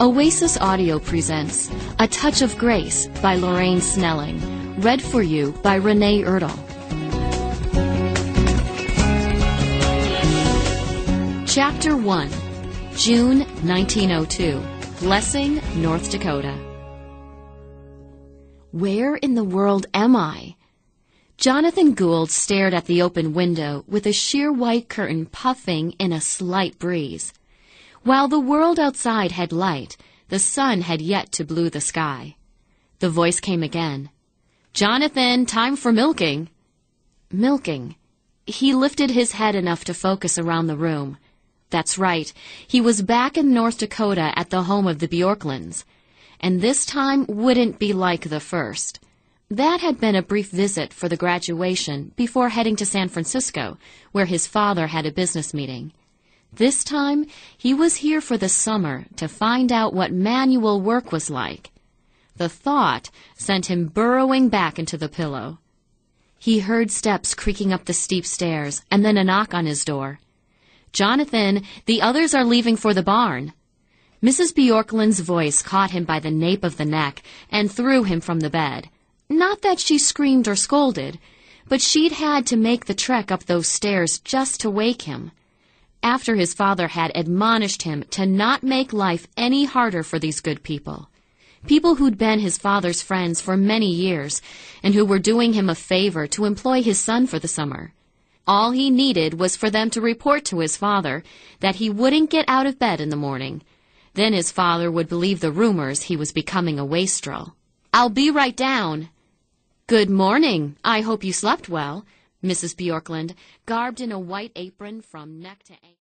Oasis Audio presents A Touch of Grace by Lorraine Snelling, read for you by Renee Erdahl. Chapter 1, June 1902, Blessing, North Dakota. Where in the world am I? Jonathan Gould stared at the open window with a sheer white curtain puffing in a slight breeze. While the world outside had light, the sun had yet to blue the sky. The voice came again. "Jonathan, time for milking." Milking. He lifted his head enough to focus around the room. That's right, he was back in North Dakota at the home of the Bjorklunds. And this time wouldn't be like the first. That had been a brief visit for the graduation before heading to San Francisco, where his father had a business meeting. This time, he was here for the summer to find out what manual work was like. The thought sent him burrowing back into the pillow. He heard steps creaking up the steep stairs, and then a knock on his door. "Jonathan, the others are leaving for the barn." Mrs. Bjorklund's voice caught him by the nape of the neck and threw him from the bed. Not that she screamed or scolded, but she'd had to make the trek up those stairs just to wake him. After his father had admonished him to not make life any harder for these good people. People who'd been his father's friends for many years, and who were doing him a favor to employ his son for the summer. All he needed was for them to report to his father that he wouldn't get out of bed in the morning. Then his father would believe the rumors he was becoming a wastrel. "I'll be right down." "Good morning. I hope you slept well." Mrs. Bjorklund, garbed in a white apron from neck to ankle.